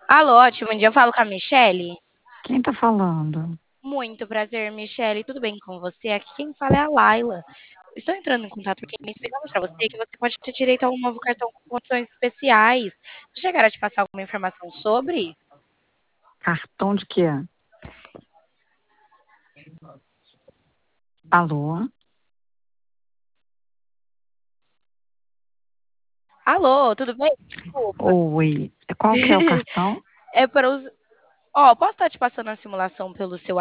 Alô, ótimo dia. Eu falo com a Michelle. Quem tá falando? Muito prazer, Michelle. Tudo bem com você? Aqui quem fala é a Laila. Estou entrando em contato porque me explicamos para você que você pode ter direito a um novo cartão com condições especiais. Já chegaram a te passar alguma informação sobre? Cartão de quê? Alô? Alô, tudo bem? Desculpa. Oi. Qual que é o cartão? É para os. Ó, posso estar te passando a simulação pelo seu